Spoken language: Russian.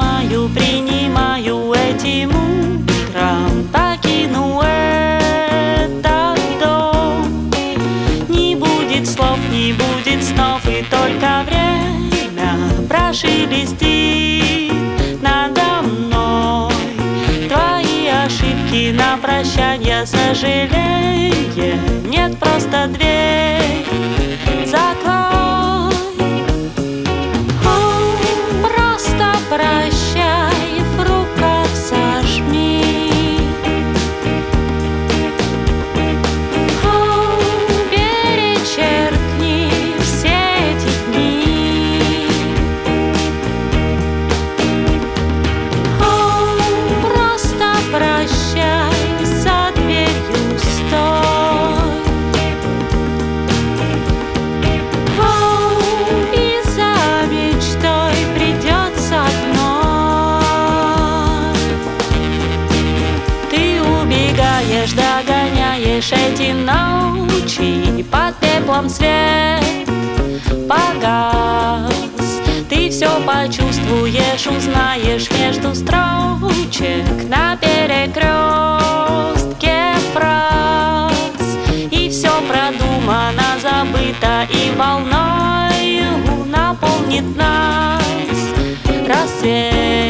принимаю этим утром, покину этот дом. Не будет слов, не будет снов, и только время прошелестит надо мной. Твои ошибки на прощанье, сожаление, нет, просто дверь закрой. Просто прощай, в руках сожми. Перечеркни все эти дни. Просто прощай, за дверью стой. И за мечтой придется вновь. Ты убегаешь, догоняешь эти ночи, под пеплом свет погас. Ты все почувствуешь, узнаешь между строчек на перекрестке фраз. И все продумано, забыто, и волною наполнит нас рассвет.